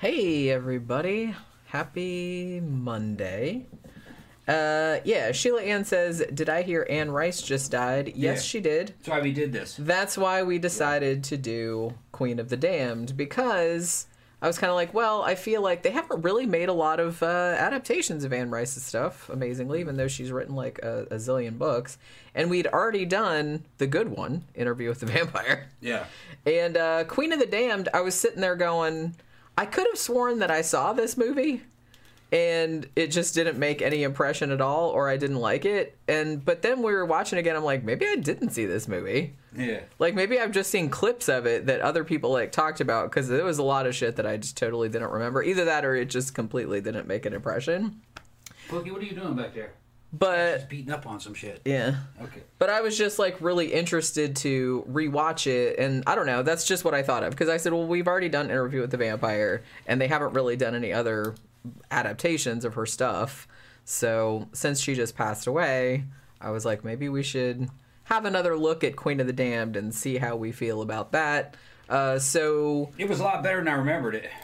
Hey everybody, happy Monday. Yeah, Sheila Ann says, did I hear Anne Rice just died? Yes, she did. That's why we did this. That's why we decided to do Queen of the Damned, because I was kind of like, well, I feel like they haven't really made a lot of adaptations of Anne Rice's stuff, amazingly, even though she's written like a zillion books. And we'd already done the good one, Interview with the Vampire. Yeah. And Queen of the Damned, I was sitting there going, I could have sworn that I saw this movie and it just didn't make any impression at all, or I didn't like it. But then we were watching again, I'm like, maybe I didn't see this movie. Yeah. Like, maybe I've just seen clips of it that other people, like, talked about, because there was a lot of shit that I just totally didn't remember. Either that or it just completely didn't make an impression. Pookie, what are you doing back there? But Just beating up on some shit. yeah. Okay. But I was just, like, really interested to rewatch it, and I don't know, that's just what I thought of, because I said, well, we've already done Interview with the Vampire, and they haven't really done any other adaptations of her stuff. So, since she just passed away, I was like, maybe we should have another look at Queen of the Damned and see how we feel about that. So It was a lot better than I remembered it.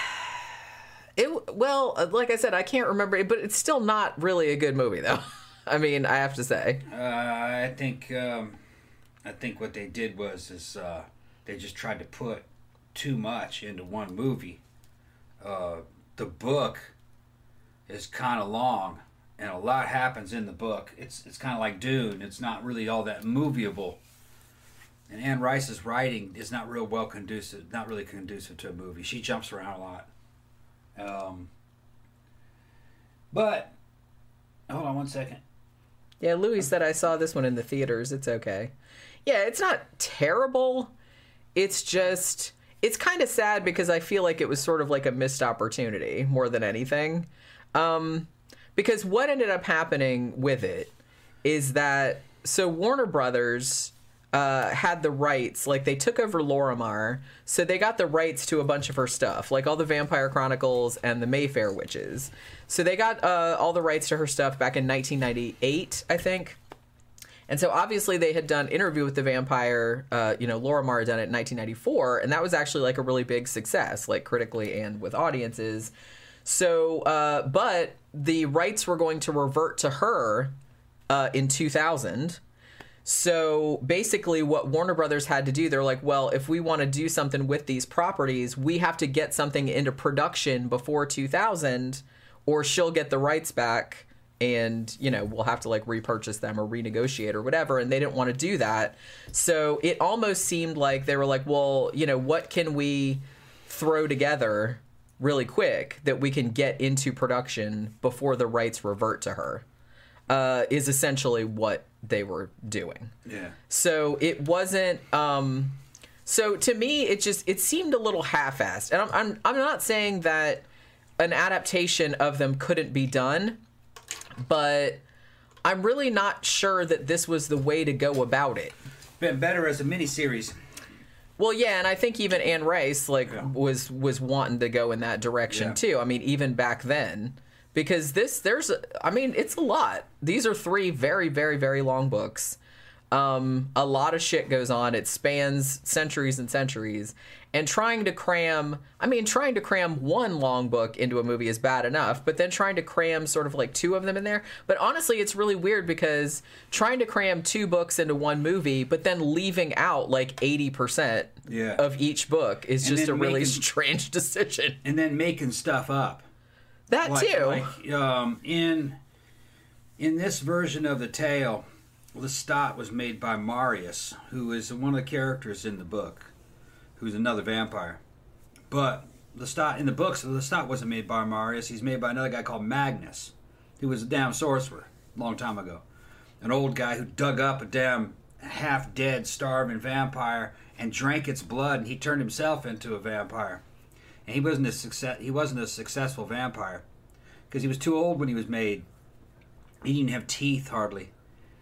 Like I said, I can't remember it, but it's still not really a good movie, though. I mean, I have to say. I think what they did was they just tried to put too much into one movie. The book is kind of long, and a lot happens in the book. It's kind of like Dune. It's not really all that movieable. And Anne Rice's writing is not really conducive to a movie. She jumps around a lot. But hold on one second. Yeah, Louis said I saw this one in the theaters. It's okay. Yeah, it's not terrible. It's just, it's kind of sad because I feel like it was sort of like a missed opportunity more than anything. Because what ended up happening with it is that, so Warner Brothers had the rights, like they took over Lorimar, so they got the rights to a bunch of her stuff, like all the Vampire Chronicles and the Mayfair Witches. So they got all the rights to her stuff back in 1998, I think. And so obviously they had done Interview with the Vampire, Lorimar had done it in 1994, and that was actually like a really big success, like critically and with audiences. So, but the rights were going to revert to her in 2000. So basically what Warner Brothers had to do, they're like, well, if we want to do something with these properties, we have to get something into production before 2000, or she'll get the rights back and, we'll have to like repurchase them or renegotiate or whatever. And they didn't want to do that. So it almost seemed like they were like, well, what can we throw together really quick that we can get into production before the rights revert to her, is essentially what they were doing. Yeah. So it wasn't, so to me, it seemed a little half-assed. And I'm not saying that an adaptation of them couldn't be done, but I'm really not sure that this was the way to go about it. Been better as a miniseries. Well, yeah, and I think even Anne Rice was wanting to go in that direction too. I mean, even back then, because it's a lot. These are 3 very, very, very long books. A lot of shit goes on. It spans centuries and centuries. And trying to cram one long book into a movie is bad enough, but then trying to cram sort of like 2 of them in there. But honestly, it's really weird because trying to cram 2 books into one movie, but then leaving out like 80% of each book is just a really strange decision. And then making stuff up. That too. Like, in this version of the tale, Lestat was made by Marius, who is one of the characters in the book, who's another vampire. But Lestat in the books, Lestat wasn't made by Marius. He's made by another guy called Magnus, who was a damn sorcerer a long time ago. An old guy who dug up a damn half-dead, starving vampire and drank its blood, and he turned himself into a vampire. And he wasn't a successful vampire because he was too old when he was made. He didn't have teeth hardly.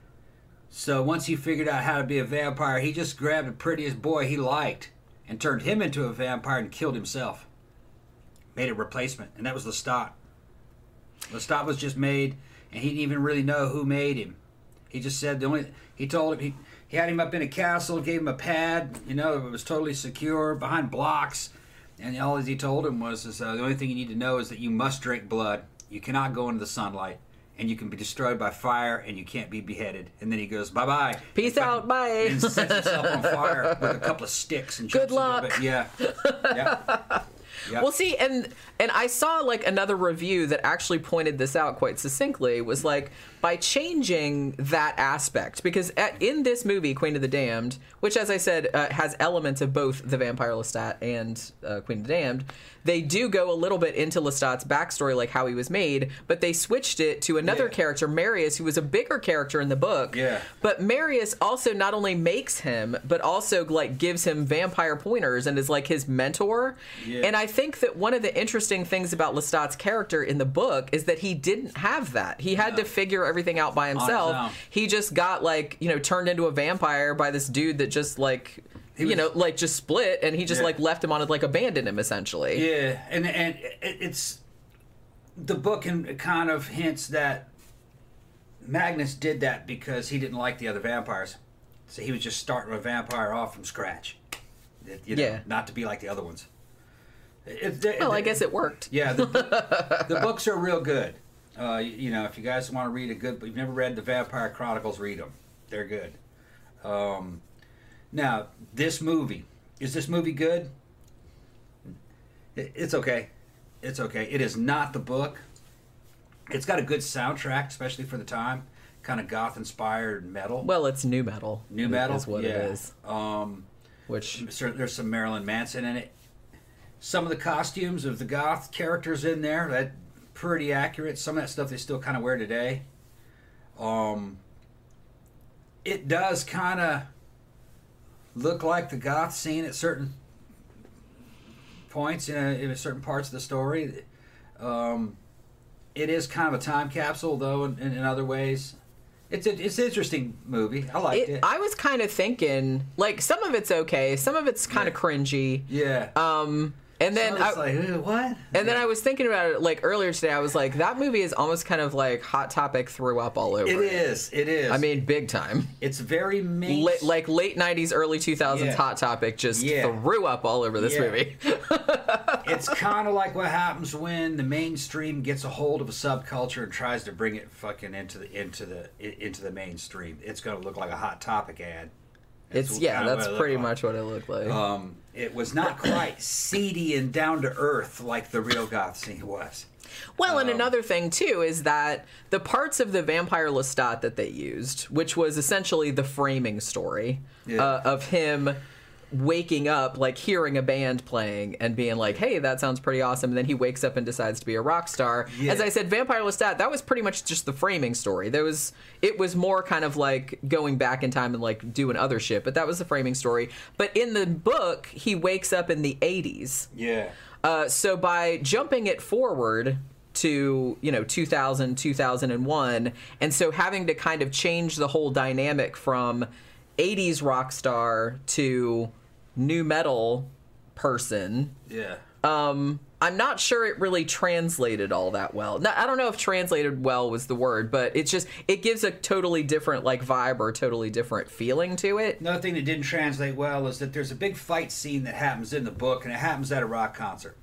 So once he figured out how to be a vampire, he just grabbed the prettiest boy he liked and turned him into a vampire and killed himself. Made a replacement, and that was Lestat. Lestat was just made, and he didn't even really know who made him. He just said he told him he had him up in a castle, gave him a pad, it was totally secure behind blocks. And all he told him was, the only thing you need to know is that you must drink blood. You cannot go into the sunlight. And you can be destroyed by fire, and you can't be beheaded. And then he goes, bye-bye. Peace out, bye. And sets himself on fire with a couple of sticks. And Good luck. Yeah. Yeah. Yep. Well, see, and I saw like another review that actually pointed this out quite succinctly, was like, by changing that aspect, because in this movie, Queen of the Damned, which, as I said, has elements of both the Vampire Lestat and Queen of the Damned, they do go a little bit into Lestat's backstory, like how he was made, but they switched it to another character, Marius, who was a bigger character in the book. Yeah. But Marius also not only makes him, but also like gives him vampire pointers and is like his mentor. Yeah. And I think that one of the interesting things about Lestat's character in the book is that he didn't have that. He had to figure everything out by himself. He just got like, you know, turned into a vampire by this dude that just like, just split, and he just like left him on it, like abandoned him essentially. Yeah, and it's the book and kind of hints that Magnus did that because he didn't like the other vampires, so he was just starting a vampire off from scratch. Not to be like the other ones. I guess it worked. Yeah, the books are real good. If you guys want to read a good, but you've never read the Vampire Chronicles, read them. They're good. Now, this movie, is this movie good? It's okay. It's okay. It is not the book. It's got a good soundtrack, especially for the time. Kind of goth-inspired metal. Well, it's new metal. New metal? Is what it is. Which there's some Marilyn Manson in it. Some of the costumes of the goth characters in there, that pretty accurate. Some of that stuff they still kind of wear today. It does kind of look like the goth scene at certain points in certain parts of the story. It is kind of a time capsule, though, in other ways. It's an interesting movie. I liked it. I was kind of thinking, like, some of it's okay, some of it's kind of cringy. Yeah. And then what? And then I was thinking about it like earlier today. I was like, that movie is almost kind of like Hot Topic threw up all over. It is. I mean, big time. It's very main. Like late '90s, early 2000s Hot Topic just threw up all over this movie. It's kind of like what happens when the mainstream gets a hold of a subculture and tries to bring it fucking into the mainstream. It's going to look like a Hot Topic ad. That's pretty much what it looked like. It was not quite seedy and down to earth like the real goth scene was. Well, and another thing too is that the parts of the Vampire Lestat that they used, which was essentially the framing story of him waking up, like hearing a band playing and being like, hey, that sounds pretty awesome, and then he wakes up and decides to be a rock star. As I said, Vampire Lestat, that was pretty much just the framing story. It was more kind of like going back in time and like doing other shit, but that was the framing story. But in the book, he wakes up in the 80s. So by jumping it forward to 2000, 2001, and so having to kind of change the whole dynamic from 80s rock star to new metal person. I'm not sure it really translated all that well. Now, I don't know if translated well was the word, but it gives a totally different like vibe or a totally different feeling to it. Another thing that didn't translate well is that there's a big fight scene that happens in the book, and it happens at a rock concert.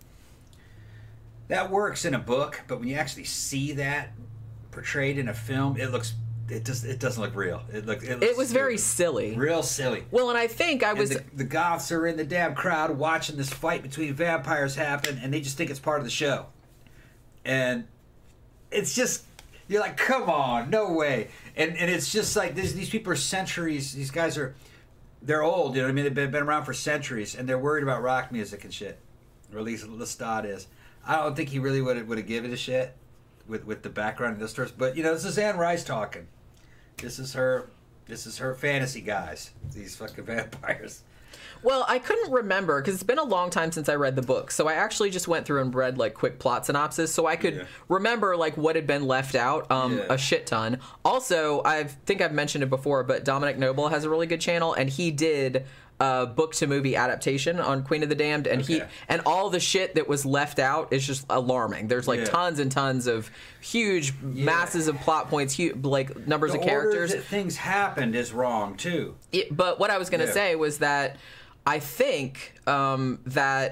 That works in a book, but when you actually see that portrayed in a film, it doesn't look real. It was very silly. Real silly. Well, and I think the goths are in the damn crowd watching this fight between vampires happen, and they just think it's part of the show. And it's just, you're like, come on, no way. And it's just like, these people are centuries, these guys they're old, you know what I mean? They've been around for centuries, and they're worried about rock music and shit. Or at least Lestat is. I don't think he really would have given a shit with the background of this story. But, this is Anne Rice talking. This is her fantasy guys. These fucking vampires. Well, I couldn't remember because it's been a long time since I read the book. So I actually just went through and read like quick plot synopsis so I could remember like what had been left out a shit ton. Also, I think I've mentioned it before, but Dominic Noble has a really good channel, and he did book to movie adaptation on Queen of the Damned, and and all the shit that was left out is just alarming. There's like tons and tons of huge masses of plot points, like numbers of characters. The order that things happened is wrong too. But what I was going to say was that I think that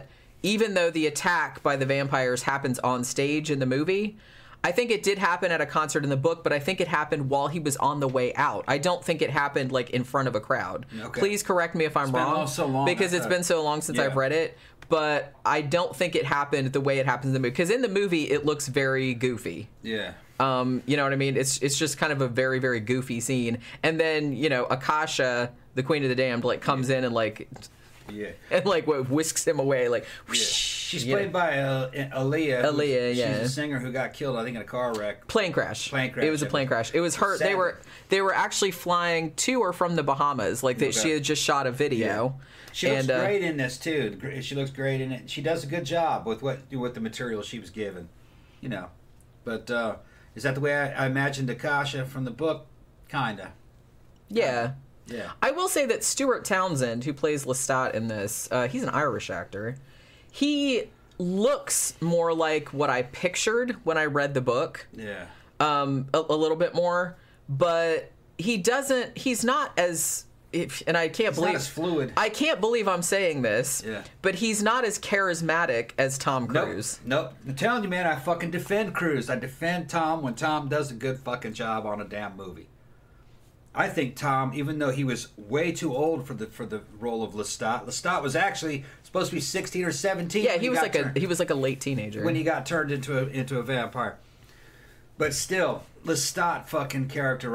even though the attack by the vampires happens on stage in the movie, I think it did happen at a concert in the book, but I think it happened while he was on the way out. I don't think it happened like in front of a crowd. Okay. Please correct me if I'm wrong, so long, because it's been so long since I've read it. But I don't think it happened the way it happens in the movie, because in the movie it looks very goofy. Yeah. You know what I mean? It's just kind of a very, very goofy scene. And then, you know, Akasha, the Queen of the Damned, like comes in and like and like whisks him away, like whoosh, she's played by Aaliyah. Aaliyah, yeah. She's a singer who got killed, I think, in a car wreck. Plane crash. Plane crash. It was a plane crash. It was her. Sad. They were actually flying to or from the Bahamas. Like she had just shot a video. She looks great in this too. She looks great in it. She does a good job with the material she was given, you know. But is that the way I imagined Akasha from the book? Kinda. Yeah. Yeah. I will say that Stuart Townsend, who plays Lestat in this, he's an Irish actor. He looks more like what I pictured when I read the book. Yeah. A little bit more, but he's not as, and I can't believe, not as fluid. I can't believe I'm saying this, Yeah. but he's not as charismatic as Tom Cruise. Nope. I'm telling you, man, I fucking defend Cruise. I defend Tom when Tom does a good fucking job on a damn movie. I think Tom, even though he was way too old for the role of Lestat was actually supposed to be 16 or 17. Yeah, he was like a late teenager when he got turned into a vampire. But still, Lestat fucking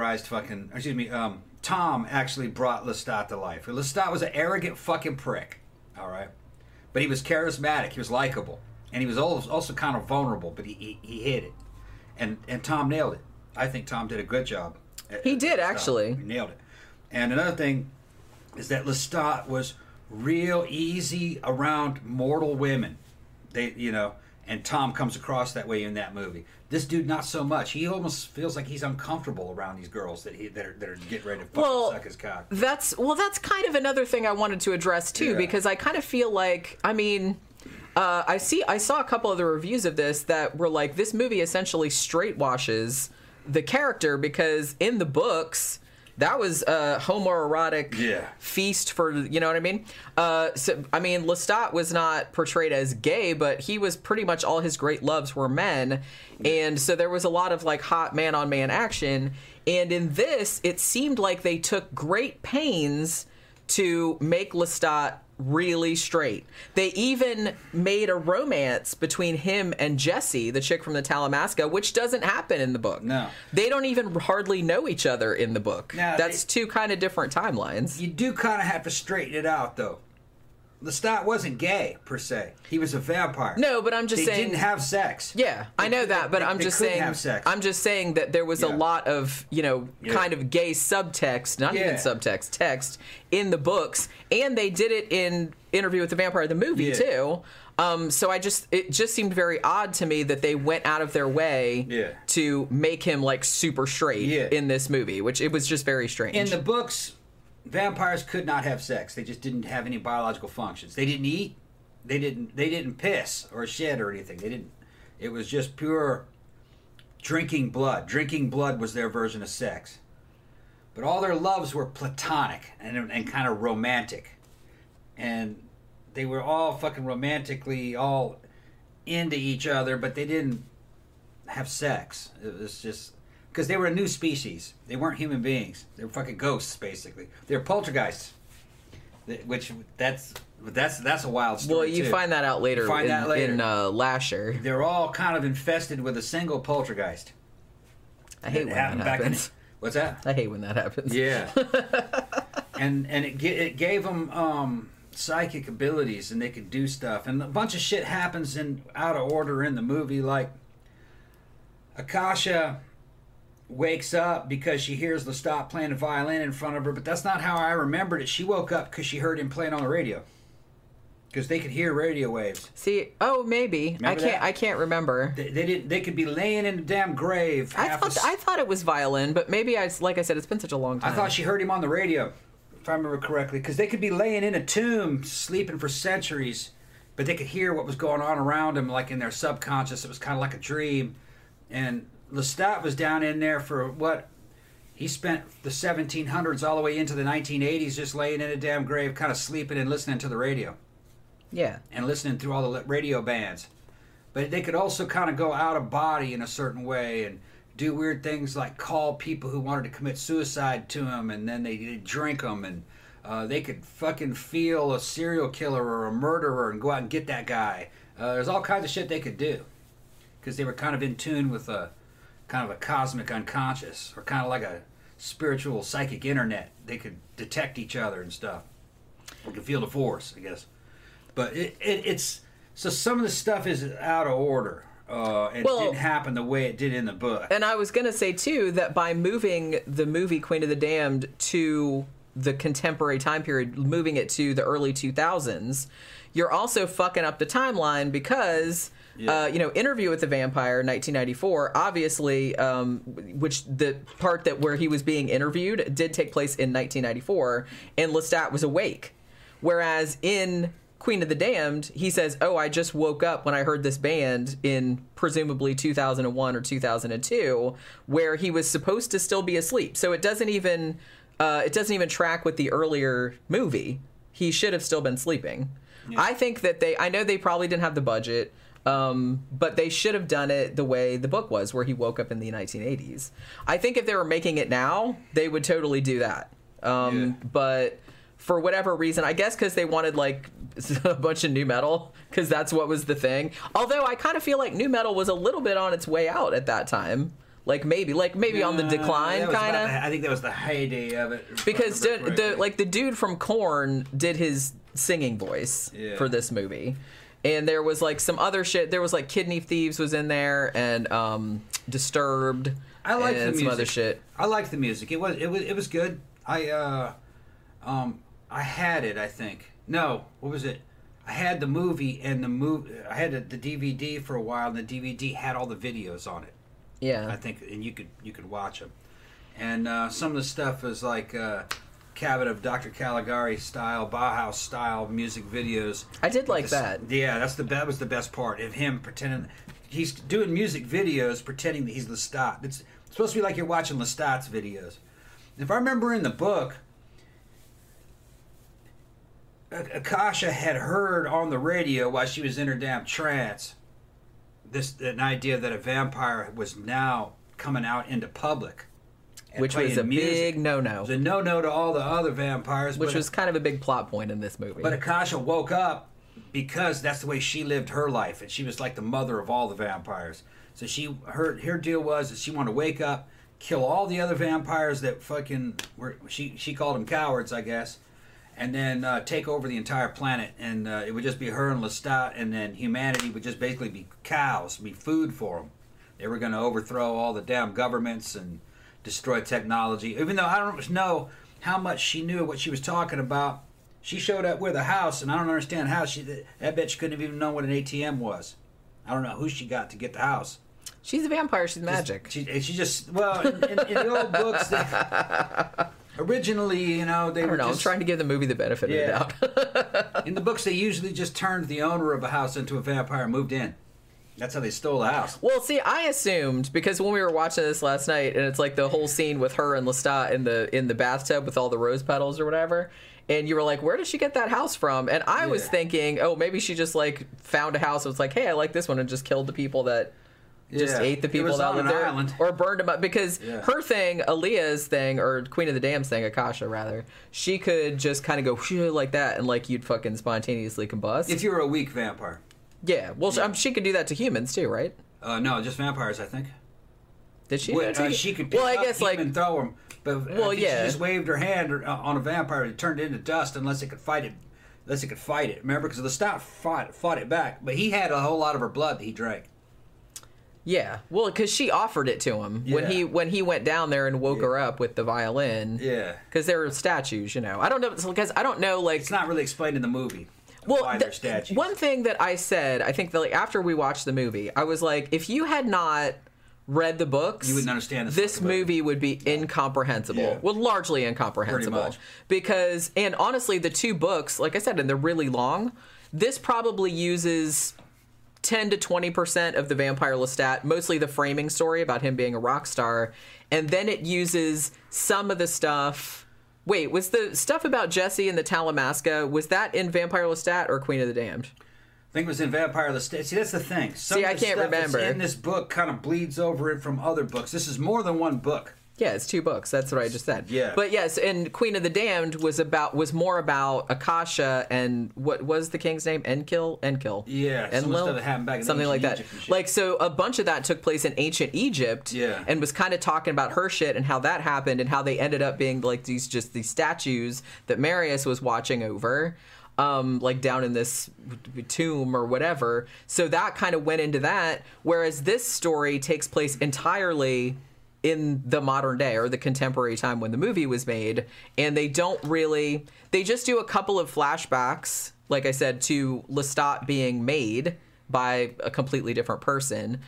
Tom actually brought Lestat to life. Lestat was an arrogant fucking prick, all right? But he was charismatic, he was likable, and he was also kind of vulnerable, but he hid it. And Tom nailed it. I think Tom did a good job. He did, actually. He nailed it. And another thing is that Lestat was real easy around mortal women. And Tom comes across that way in that movie. This dude, not so much. He almost feels like he's uncomfortable around these girls that are getting ready to fucking suck his cock. That's kind of another thing I wanted to address too, because I kind of feel like, I mean, I saw a couple of the reviews of this that were like, this movie essentially straight washes the character, because in the books that was a homoerotic feast for, you know what I mean? So I mean, Lestat was not portrayed as gay, but he was pretty much, all his great loves were men, and so there was a lot of like hot man on man action. And in this, it seemed like they took great pains to make Lestat really straight. They even made a romance between him and Jessie, the chick from the Talamasca, which doesn't happen in the book. No. They don't even hardly know each other in the book. Now, that's two kind of different timelines. You do kind of have to straighten it out, though. Lestat wasn't gay, per se. He was a vampire. No, but I'm just saying... They didn't have sex. Yeah, I know that, but I'm just saying... have sex. I'm just saying that there was a lot of, kind of gay subtext, not even subtext, text, in the books, and they did it in Interview with the Vampire, the movie, too. So it just seemed very odd to me that they went out of their way to make him, like, super straight in this movie, which it was just very strange. In the books... Vampires could not have sex. They just didn't have any biological functions. They didn't eat. They didn't piss or shit or anything. They didn't. It was just pure drinking blood. Drinking blood was their version of sex. But all their loves were platonic and kind of romantic. And they were all fucking romantically all into each other, but they didn't have sex. It was just... Because they were a new species. They weren't human beings. They were fucking ghosts, basically. They're poltergeists. Which, that's a wild story, well, you too. find that out later in Lasher. They're all kind of infested with a single poltergeist. I hate when that happens. What's that? I hate when that happens. Yeah. and it gave them psychic abilities, and they could do stuff. And a bunch of shit happens out of order in the movie, like Akasha wakes up because she hears Lestat playing a violin in front of her, but that's not how I remembered it. She woke up because she heard him playing on the radio, because they could hear radio waves. See, maybe I can't remember. They could be laying in a damn grave. I thought it was violin, but maybe like I said, it's been such a long time. I thought she heard him on the radio, if I remember correctly, because they could be laying in a tomb, sleeping for centuries, but they could hear what was going on around them, like in their subconscious. It was kind of like a dream, and Lestat was down in there for what? He spent the 1700s all the way into the 1980s just laying in a damn grave, kind of sleeping and listening to the radio. Yeah. and listening through all the radio bands. But they could also kind of go out of body in a certain way and do weird things like call people who wanted to commit suicide to them, and then they'd drink them, and they could fucking feel a serial killer or a murderer and go out and get that guy. There's all kinds of shit they could do because they were kind of in tune with a kind of a cosmic unconscious, or kind of like a spiritual psychic internet. They could detect each other and stuff. Or could feel the force, I guess. But it's so some of the stuff is out of order. It didn't happen the way it did in the book. And I was going to say, too, that by moving the movie Queen of the Damned to the contemporary time period, moving it to the early 2000s, you're also fucking up the timeline because, Interview with the Vampire, 1994, obviously, which the part that where he was being interviewed did take place in 1994, and Lestat was awake. Whereas in Queen of the Damned, he says, "Oh, I just woke up when I heard this band in presumably 2001 or 2002, where he was supposed to still be asleep." So it doesn't even track with the earlier movie. He should have still been sleeping. Yeah. I think that I know they probably didn't have the budget, but they should have done it the way the book was, where he woke up in the 1980s. I think if they were making it now, they would totally do that. But for whatever reason, I guess because they wanted like a bunch of new metal, because that's what was the thing. Although I kind of feel like new metal was a little bit on its way out at that time. Like maybe on the decline, kind of. I think that was the heyday of it. Because the dude from Korn did his singing voice for this movie, and there was like some other shit. There was like Kidney Thieves was in there, and Disturbed. I liked the music. Some other shit. I liked the music. It was good. I had it. I think no. What was it? I had the movie and I had the DVD for a while, and the DVD had all the videos on it. Yeah, I think, and you could watch them, and some of the stuff is like Cabin of Dr. Caligari style, Bauhaus style music videos. I did like that. Yeah, that was the best part of him pretending he's doing music videos, pretending that he's Lestat. It's supposed to be like you're watching Lestat's videos. If I remember in the book, Akasha had heard on the radio while she was in her damn trance an idea that a vampire was now coming out into public, which was a big no-no. It was a no-no to all the other vampires, which was kind of a big plot point in this movie. But Akasha woke up because that's the way she lived her life, and she was like the mother of all the vampires. So her deal was that she wanted to wake up, kill all the other vampires that fucking were. She called them cowards, I guess. And then take over the entire planet, and it would just be her and Lestat, and then humanity would just basically be cows, be food for them. They were going to overthrow all the damn governments and destroy technology. Even though I don't know how much she knew what she was talking about, she showed up with a house, and I don't understand how that bitch couldn't have even known what an ATM was. I don't know who she got to get the house. She's a vampire. She's magic. She just in the old books. Originally, they I don't know. I'm trying to give the movie the benefit of the doubt. In the books, they usually just turned the owner of a house into a vampire and moved in. That's how they stole the house. Well, see, I assumed, because when we were watching this last night, and it's like the whole scene with her and Lestat in the bathtub with all the rose petals or whatever, and you were like, where did she get that house from? And I was thinking, oh, maybe she just like found a house and was like, hey, I like this one, and just killed the people that just ate the people that lived there, island. Or burned them up, because her thing, Aaliyah's thing, or Queen of the Damned's thing, Akasha rather, she could just kind of go like that, and like you'd fucking spontaneously combust. If you were a weak vampire. Yeah, well, she could do that to humans too, right? No, just vampires, I think. Did she? She could pick up and throw them, but she just waved her hand on a vampire and it turned into dust unless it could fight it. Remember, because Lestat fought it back, but he had a whole lot of her blood that he drank. Yeah, well, because she offered it to him when he went down there and woke her up with the violin. Yeah, because there were statues, I don't know, because I don't know, like, it's not really explained in the movie. Well, why they're statues. One thing that I said, I think that like after we watched the movie, I was like, if you had not read the books, you wouldn't understand this movie would be incomprehensible. Yeah. Well, largely incomprehensible. Because, and honestly, the two books, like I said, and they're really long, this probably uses 10 to 20% of the vampire Lestat, mostly the framing story about him being a rock star, and then it uses some of the stuff Wait, was the stuff about Jesse and the Talamasca, was that in Vampire Lestat or Queen of the Damned? I think it was in Vampire Lestat. See, that's the thing. I can't remember. That's in this book kind of bleeds over it from other books. This is more than one book. Yeah, it's 2 books. That's what I just said. Yeah. But yes, and Queen of the Damned was more about Akasha and what was the king's name? Enkill? Yeah, some Enlil? stuff that happened back in something like that. Egypt and shit. Like, so a bunch of that took place in ancient Egypt. Yeah. And was kind of talking about her shit and how that happened and how they ended up being like these statues that Marius was watching over. Like down in this tomb or whatever. So that kind of went into that. Whereas this story takes place entirely in the modern day or the contemporary time when the movie was made. And they just do a couple of flashbacks, like I said, to Lestat being made by a completely different person.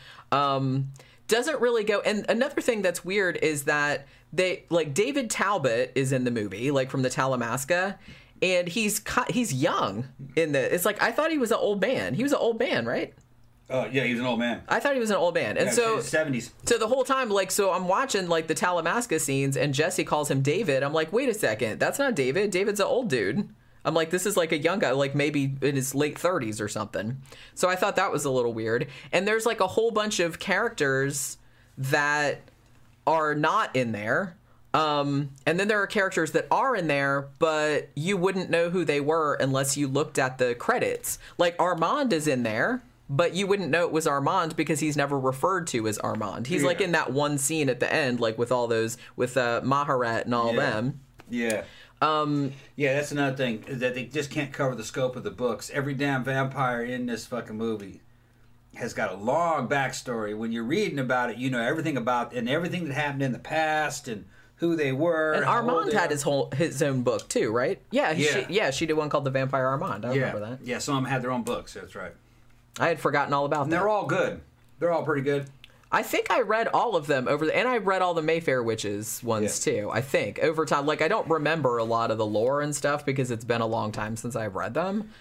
Doesn't really go. And another thing that's weird is that David Talbot is in the movie, like from the Talamasca. And he's young in the. It's like I thought he was an old man. He was an old man, right? Yeah, he was an old man. I thought he was an old man, and yeah, so 70s. So the whole time, so I'm watching the Talamasca scenes, and Jesse calls him David. I'm like, wait a second, that's not David. David's an old dude. I'm like, this is like a young guy, like maybe in his late 30s or something. So I thought that was a little weird. And there's like a whole bunch of characters that are not in there. And then there are characters that are in there, but you wouldn't know who they were unless you looked at the credits. Like Armand is in there, but you wouldn't know it was Armand because he's never referred to as Armand. He's like in that one scene at the end, like with all those, with Maharat and all them. Yeah. Yeah, that's another thing, that they just can't cover the scope of the books. Every damn vampire in this fucking movie has got a long backstory. When you're reading about it, you know everything about, and everything that happened in the past, and who they were. And Armand had his own book too, right? Yeah, she did one called The Vampire Armand. I remember that. Yeah, some of them had their own books. That's right. I had forgotten all about and that. They're all good. They're all pretty good. I think I read all of them and I read all the Mayfair Witches ones too. I think over time, like I don't remember a lot of the lore and stuff because it's been a long time since I've read them.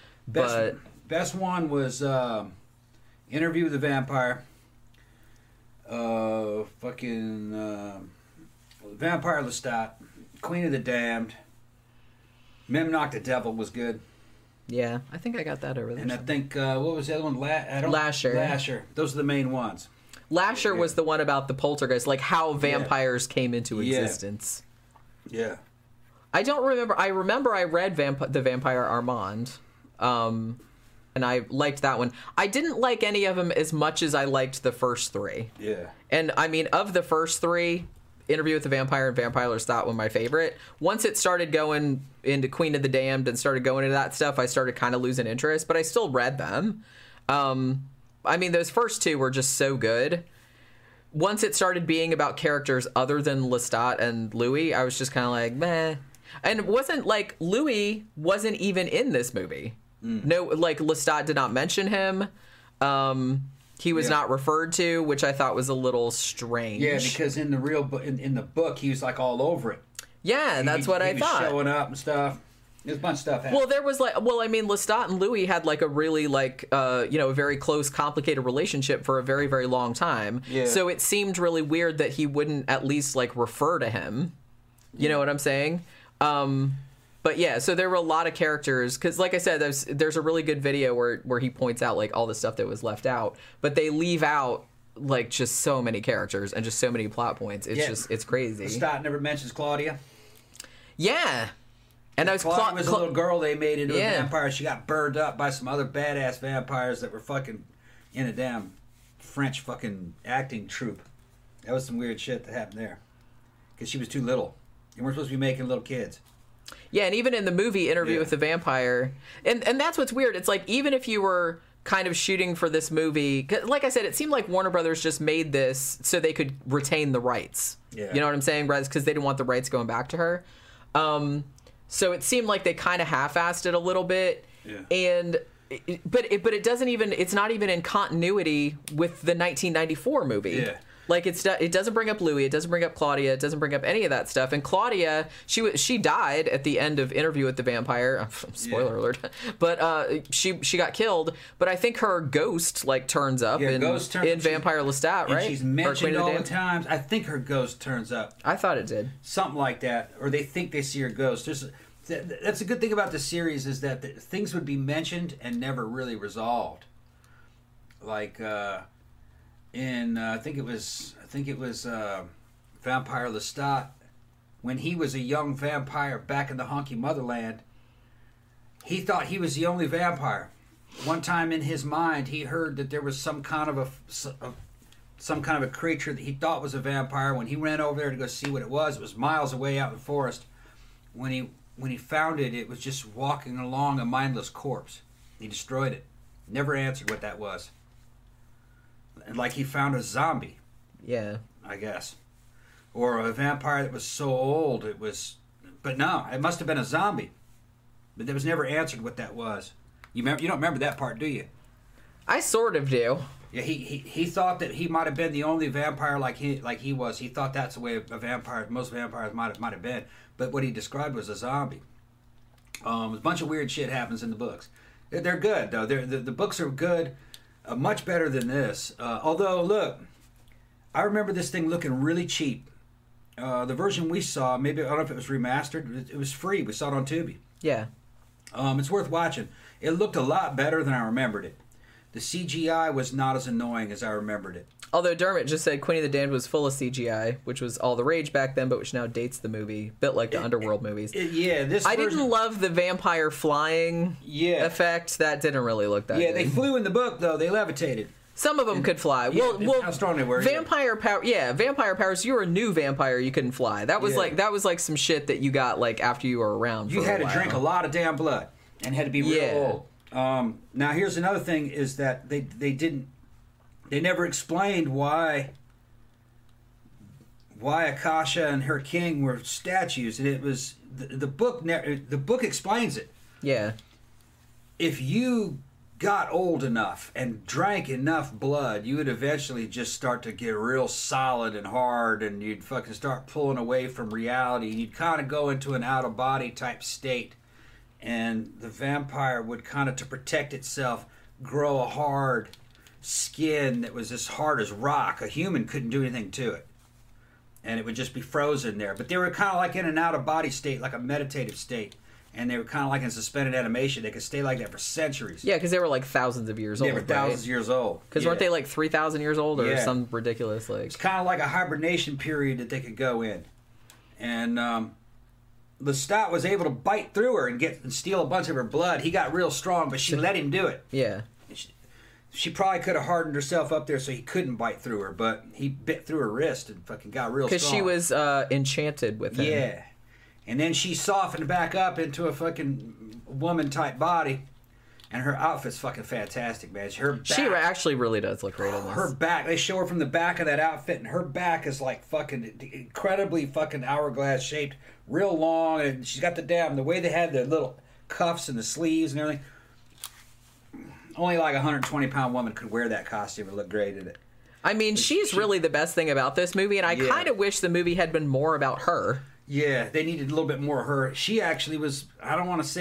Best one was Interview with the Vampire. Vampire Lestat, Queen of the Damned, Memnoch the Devil was good. Yeah, I think I got that over there. And I think, what was the other one? Lasher. Lasher. Those are the main ones. Lasher was the one about the poltergeist, like how vampires came into existence. Yeah. I don't remember. I remember I read The Vampire Armand, and I liked that one. I didn't like any of them as much as I liked the first 3. Yeah. And, I mean, of the first 3... Interview with the Vampire and Vampire Lestat were my favorite. Once it started going into Queen of the Damned and started going into that stuff, I started kind of losing interest, but I still read them. I mean, those first 2 were just so good. Once it started being about characters other than Lestat and Louis, I was just kind of like, meh. And it wasn't like Louis wasn't even in this movie. No, like Lestat did not mention him. He was not referred to, which I thought was a little strange. Yeah, because in the real in the book, he was like all over it. Yeah, that's what I thought. He was showing up and stuff. There's a bunch of stuff happening. Well, there was I mean, Lestat and Louis had like a really a very close, complicated relationship for a very, very long time. Yeah. So it seemed really weird that he wouldn't at least like refer to him. You know what I'm saying? But yeah, so there were a lot of characters because, like I said, there's a really good video where he points out like all the stuff that was left out, but they leave out like just so many characters and just so many plot points. It's crazy. Lestat never mentions Claudia. Yeah, and Claudia was a little girl they made into a vampire. She got burned up by some other badass vampires that were fucking in a damn French fucking acting troupe. That was some weird shit that happened there because she was too little, and we're supposed to be making little kids. Yeah, and even in the movie Interview with the Vampire, and that's what's weird. It's like even if you were kind of shooting for this movie, like I said, it seemed like Warner Brothers just made this so they could retain the rights. Yeah. You know what I'm saying? Because they didn't want the rights going back to her. So it seemed like they kind of half-assed it a little bit. Yeah. But it doesn't even, it's not even in continuity with the 1994 movie. Yeah. Like it doesn't bring up Louis, it doesn't bring up Claudia, it doesn't bring up any of that stuff. And Claudia, she died at the end of Interview with the Vampire. Spoiler alert. But she got killed. But I think her ghost like turns up in Vampire Lestat, right? And she's mentioned all the times. I think her ghost turns up. I thought it did. Something like that, or they think they see her ghost. That's a good thing about the series is that things would be mentioned and never really resolved. Like in I think it was Vampire Lestat, when he was a young vampire back in the honky motherland, he thought he was the only vampire. One time in his mind, he heard that there was some kind of a creature that he thought was a vampire. When he ran over there to go see what it was miles away out in the forest. When he found it, it was just walking along a mindless corpse. He destroyed it. Never answered what that was. And like he found a zombie. Yeah. I guess. Or a vampire that was so old it was... But no, it must have been a zombie. But that was never answered what that was. You don't remember that part, do you? I sort of do. Yeah, he thought that he might have been the only vampire like he was. He thought that's the way most vampires might have been. But what he described was a zombie. A bunch of weird shit happens in the books. They're good though. The books are good, much better than this. Although, look, I remember this thing looking really cheap. The version we saw, maybe I don't know if it was remastered. It was free. We saw it on Tubi. Yeah. It's worth watching. It looked a lot better than I remembered it. The CGI was not as annoying as I remembered it. Although Dermot just said Queen of the Damned was full of CGI, which was all the rage back then, but which now dates the movie, bit like the Underworld movies. I didn't love the vampire flying effect. That didn't really look that good. Yeah, they flew in the book, though. They levitated. Some of them could fly. Yeah, well, how strong they were. Vampire power. Yeah, vampire powers. You were a new vampire. You couldn't fly. That was like some shit that you got like after you were around. You had to drink a lot of damn blood and had to be real old. Now here's another thing: is that they never explained why Akasha and her king were statues, and it was the book. The book explains it. Yeah. If you got old enough and drank enough blood, you would eventually just start to get real solid and hard, and you'd fucking start pulling away from reality. You'd kind of go into an out-of-body type state, and the vampire would kind of, to protect itself, grow a hard skin that was as hard as rock. A human couldn't do anything to it, and it would just be frozen there. But they were kind of like in an out-of-body state, like a meditative state. And they were kind of like in suspended animation. They could stay like that for centuries. Yeah, because they were like thousands of years old. They were thousands of years old. Because weren't they like 3,000 years old or some ridiculous like? It's kind of like a hibernation period that they could go in. And Lestat was able to bite through her and steal a bunch of her blood. He got real strong, but she let him do it. Yeah. She probably could have hardened herself up there so he couldn't bite through her, but he bit through her wrist and fucking got real strong. Because she was enchanted with him. Yeah. And then she softened back up into a fucking woman-type body. And her outfit's fucking fantastic, man. She actually really does look great in this. Her back, they show her from the back of that outfit, and her back is like fucking incredibly fucking hourglass shaped, real long, and she's got the way they had the little cuffs and the sleeves and everything. Only like a 120-pound woman could wear that costume and look great in it. I mean, she's really the best thing about this movie, and I kind of wish the movie had been more about her. Yeah, they needed a little bit more of her. She actually was, I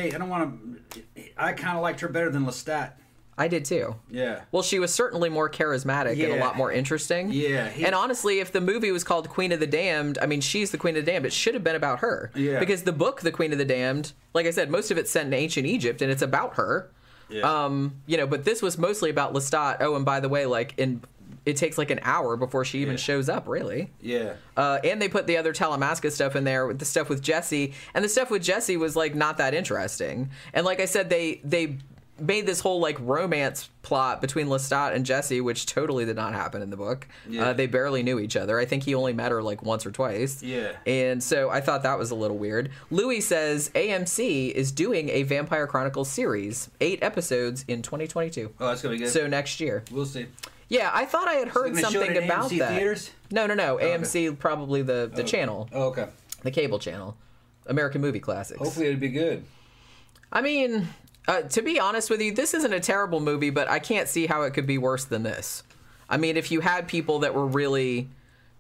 kind of liked her better than Lestat. I did too. Yeah. Well, she was certainly more charismatic and a lot more interesting. Yeah. And honestly, if the movie was called Queen of the Damned, I mean, she's the Queen of the Damned. It should have been about her. Yeah. Because the book, The Queen of the Damned, like I said, most of it's set in ancient Egypt, and it's about her. Yeah. But this was mostly about Lestat. Oh, and by the way, it takes like an hour before she even shows up, really. Yeah. And they put the other Talamasca stuff in there, with the stuff with Jesse. And the stuff with Jesse was, like, not that interesting. And like I said, they made this whole, like, romance plot between Lestat and Jesse, which totally did not happen in the book. Yeah. They barely knew each other. I think he only met her, like, once or twice. Yeah. And so I thought that was a little weird. Louis says AMC is doing a Vampire Chronicles series, 8 episodes in 2022. Oh, that's going to be good. So next year. We'll see. Yeah, I thought I had heard something about AMC that. Theaters? No. AMC, probably the channel. Oh, okay. The cable channel. American Movie Classics. Hopefully it'll be good. I mean, to be honest with you, this isn't a terrible movie, but I can't see how it could be worse than this. I mean, if you had people that were really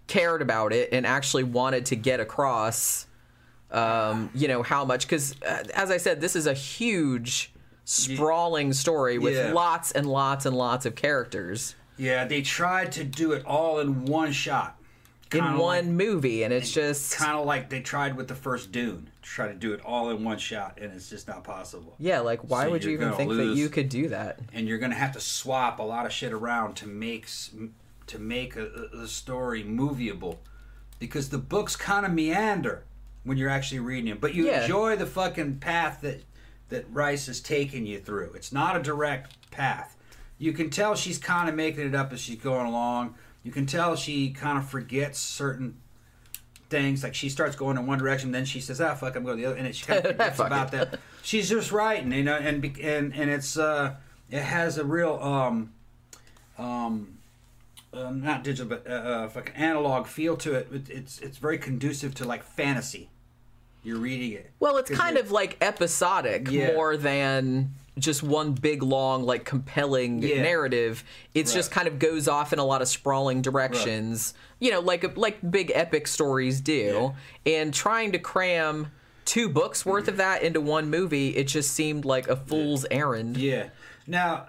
cared about it and actually wanted to get across, how much, because as I said, this is a huge, sprawling story with lots and lots and lots of characters. Yeah, they tried to do it all in one shot. In one movie, and it's just... Kind of like they tried with the first Dune, to try to do it all in one shot, and it's just not possible. Yeah, like, why would you even think that you could do that? And you're going to have to swap a lot of shit around to make the story movieable, because the books kind of meander when you're actually reading them, but you enjoy the fucking path that Rice is taking you through. It's not a direct path. You can tell she's kind of making it up as she's going along. You can tell she kind of forgets certain things. Like, she starts going in one direction, then she says, fuck, I'm going the other. And she kind of forgets about that. She's just writing, and it's, it has a real, not digital, but fucking analog feel to it. It's very conducive to, like, fantasy. You're reading it. Well, it's kind of like episodic more than just one big, long, like, compelling narrative. It's just kind of goes off in a lot of sprawling directions, like big epic stories do. Yeah. And trying to cram 2 books worth of that into one movie, it just seemed like a fool's errand. Yeah. Now,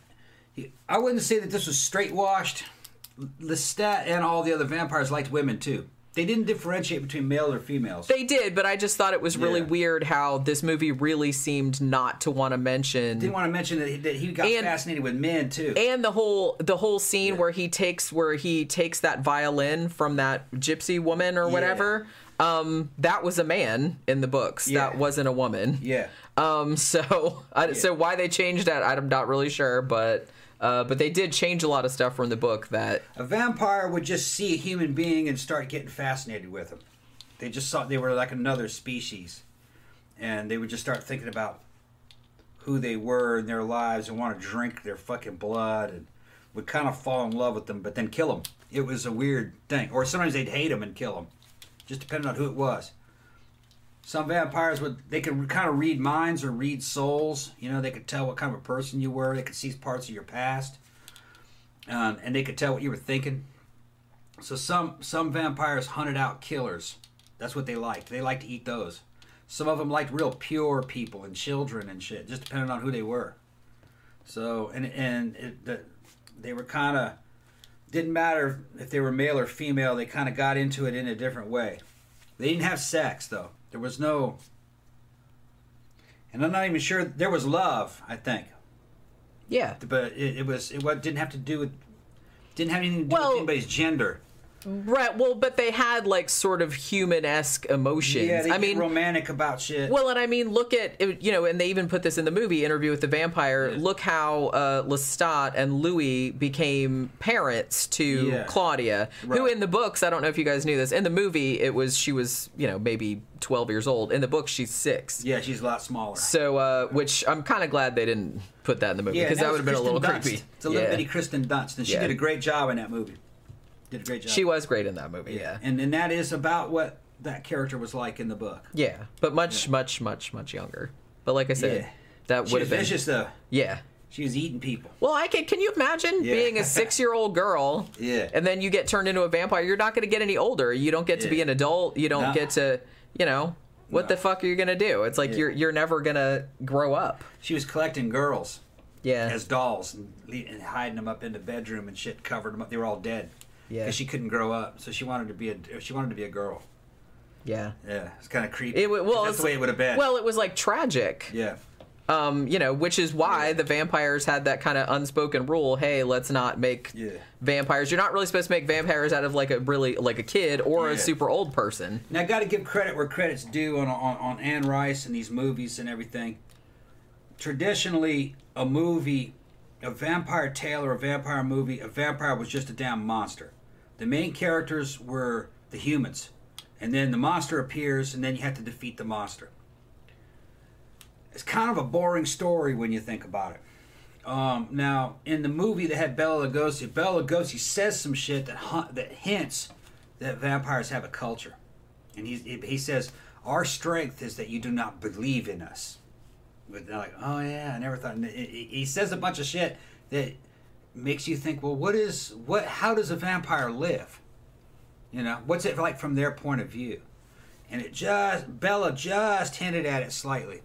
I wouldn't say that this was straight washed. Lestat and all the other vampires liked women too. They didn't differentiate between male or females. They did, but I just thought it was really weird how this movie really seemed not to want to mention. Didn't want to mention that he got fascinated with men too. And the whole scene where he takes that violin from that gypsy woman or whatever. That was a man in the books. That wasn't a woman. Yeah. So why they changed that, I'm not really sure, but they did change a lot of stuff from the book. That a vampire would just see a human being and start getting fascinated with them. They just thought they were like another species, and they would just start thinking about who they were in their lives and want to drink their fucking blood, and would kind of fall in love with them, but then kill them. It was a weird thing. Or sometimes they'd hate them and kill them, just depending on who it was. Some vampires they could kind of read minds or read souls. They could tell what kind of a person you were. They could see parts of your past. And they could tell what you were thinking. So some vampires hunted out killers. That's what they liked. They liked to eat those. Some of them liked real pure people and children and shit, just depending on who they were. So, they were kind of, didn't matter if they were male or female, they kind of got into it in a different way. They didn't have sex, though. There was no, and I'm not even sure, there was love, I think. Yeah. But it didn't have anything to do with anybody's gender. Right, well, but they had, like, sort of human-esque emotions. Yeah, they get romantic about shit. Well, and I mean, look at, and they even put this in the movie, Interview with the Vampire. Yeah. Look how Lestat and Louis became parents to Claudia, who in the books, I don't know if you guys knew this, in the movie, she was, maybe 12 years old. In the book, she's 6. Yeah, she's a lot smaller. So, which I'm kind of glad they didn't put that in the movie, because that would have been a little creepy. It's a little bitty Kristen Dunst, and she did a great job in that movie. Did a great job. She was great in that movie, yeah. And that is about what that character was like in the book. Yeah, but much younger. But like I said, that would have been... She was vicious, though. Yeah. She was eating people. Well, can you imagine being a 6-year-old girl, and then you get turned into a vampire? You're not going to get any older. You don't get to be an adult. You don't get to, what the fuck are you going to do? It's like you're never going to grow up. She was collecting girls. Yeah. As dolls and hiding them up in the bedroom and shit, covered them up. They were all dead. Yeah, because she couldn't grow up, so she wanted to be a girl. Yeah, yeah, it's kind of creepy. That's the way it would have been. Well, it was like tragic. Yeah, which is why the vampires had that kind of unspoken rule. Hey, let's not make vampires. You're not really supposed to make vampires out of like a kid or a super old person. Now, I got to give credit where credit's due on Anne Rice and these movies and everything. Traditionally, a vampire tale or a vampire movie, a vampire was just a damn monster. The main characters were the humans. And then the monster appears, and then you have to defeat the monster. It's kind of a boring story when you think about it. Now, in the movie that had Bela Lugosi says some shit that hints that vampires have a culture. And he says, our strength is that you do not believe in us. But they're like, oh yeah, I never thought. He says a bunch of shit that makes you think, well, how does a vampire live? You know, what's it like from their point of view? And Bella just hinted at it slightly.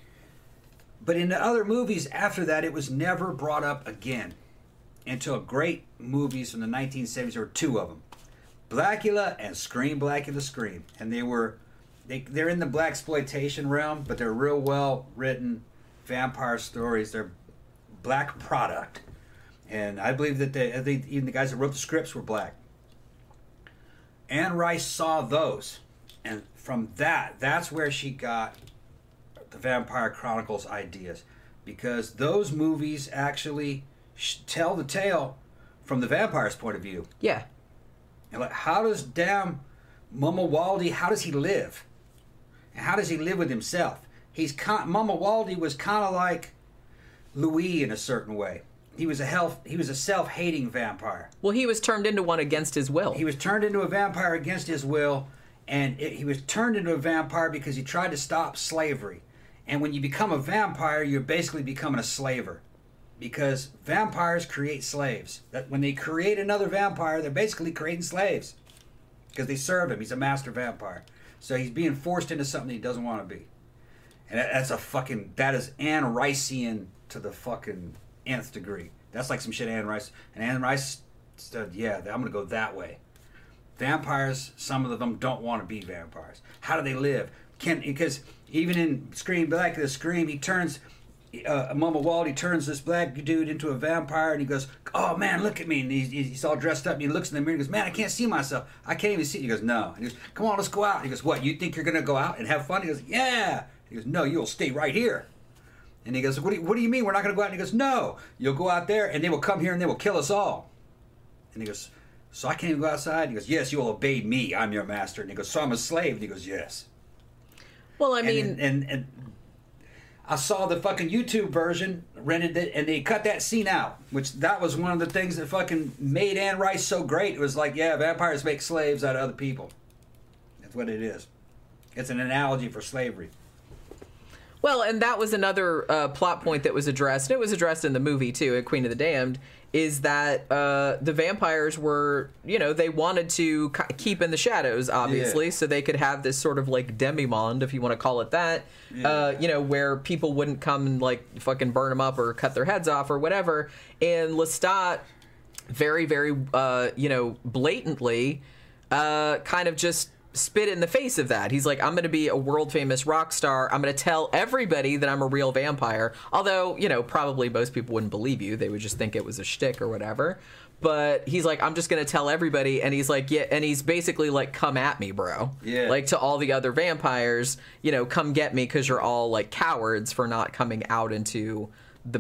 But in the other movies after that, it was never brought up again. Until great movies from the 1970s, there were two of them. Blackula and Scream, Blackula, Scream. And they're in the blaxploitation realm, but they're real well written vampire stories. They're black product. And I believe that even the guys that wrote the scripts were black. Anne Rice saw those. And from that's where she got the Vampire Chronicles ideas. Because those movies actually tell the tale from the vampire's point of view. Yeah. And like, how does damn Mama Waldy, how does he live? And how does he live with himself? Mama Waldy was kind of like Louis in a certain way. He was a self-hating vampire. Well, he was turned into one against his will. He was turned into a vampire against his will, and he was turned into a vampire because he tried to stop slavery. And when you become a vampire, you're basically becoming a slaver. Because vampires create slaves. That when they create another vampire, they're basically creating slaves. Because they serve him. He's a master vampire. So he's being forced into something he doesn't want to be. And that is Anne Ricean to the fucking nth degree. That's like some shit Anne Rice. And Anne Rice said, yeah, I'm going to go that way. Vampires, some of them don't want to be vampires. How do they live? Because even in Scream, Blackula, Scream, he turns... Mama Waldy turns this black dude into a vampire, and he goes, "Oh man, look at me!" And he's all dressed up, and he looks in the mirror and goes, "Man, I can't see myself. I can't even see." He goes, "No." And he goes, "Come on, let's go out." And he goes, "What? You think you're gonna go out and have fun?" He goes, "Yeah." He goes, "No, you'll stay right here." And he goes, "What do you mean we're not gonna go out?" And he goes, "No, you'll go out there, and they will come here and they will kill us all." And he goes, "So I can't even go outside?" He goes, "Yes, you will obey me. I'm your master." And he goes, "So I'm a slave?" And he goes, "Yes." Well, I mean, and I saw the fucking YouTube version, rented it, and they cut that scene out. Which that was one of the things that fucking made Anne Rice so great. It was like, yeah, vampires make slaves out of other people. That's what it is. It's an analogy for slavery. well, and that was another plot point that was addressed. And it was addressed in the movie too, at Queen of the Damned. Is that the vampires were, they wanted to keep in the shadows, obviously, Yeah. so they could have this sort of like demi-monde, if you want to call it that, where people wouldn't come and like fucking burn them up or cut their heads off or whatever. And Lestat very, very, blatantly kind of just spit in the face of that. He's like, I'm going to be a world famous rock star. I'm going to tell everybody that I'm a real vampire. Although, probably most people wouldn't believe you. They would just think it was a shtick or whatever. But he's like, I'm just going to tell everybody. And he's like, yeah. And he's basically like, come at me, bro. Yeah. Like to all the other vampires, come get me because you're all like cowards for not coming out into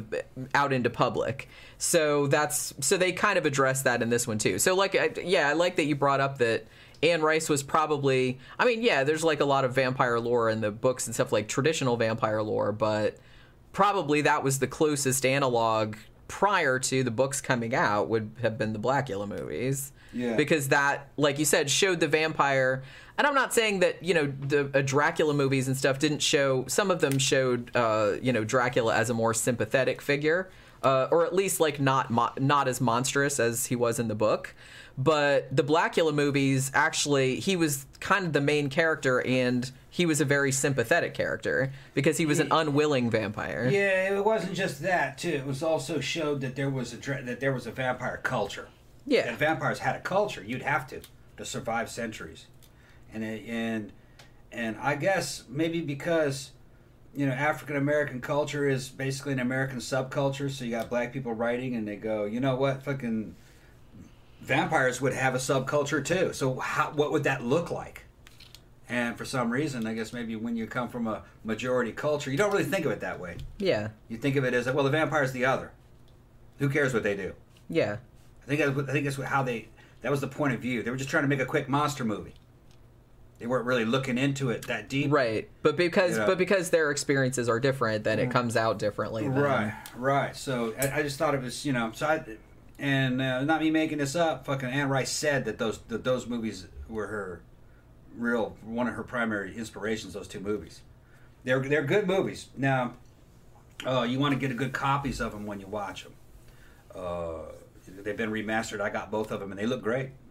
public. So they kind of address that in this one too. So like, I like that you brought up that Anne Rice was probably, there's like a lot of vampire lore in the books and stuff, like traditional vampire lore, but probably that was the closest analog prior to the books coming out would have been the Blackula movies. Yeah. Because that, like you said, showed the vampire. And I'm not saying that, the Dracula movies and stuff didn't show, some of them showed, Dracula as a more sympathetic figure, or at least like not as monstrous as he was in the book. But the Blackula movies, actually, he was kind of the main character, and he was a very sympathetic character because he was an unwilling vampire. Yeah, it wasn't just that too. It was also showed that there was a vampire culture. Yeah, that vampires had a culture. You'd have to survive centuries, and I guess maybe because African American culture is basically an American subculture. So you got black people writing, and they go, you know what, fucking vampires would have a subculture too. So what would that look like? And for some reason, I guess maybe when you come from a majority culture, you don't really think of it that way. Yeah. You think of it as, well, the vampire's the other. Who cares what they do? Yeah. I think that's how that was the point of view. They were just trying to make a quick monster movie. They weren't really looking into it that deep. Right. But because their experiences are different, then it comes out differently. Right. So I just thought it was, not me making this up, fucking Anne Rice said that those movies were one of her primary inspirations, those two movies. They're good movies. Now, you want to get good copies of them when you watch them. They've been remastered. I got both of them, and they look great.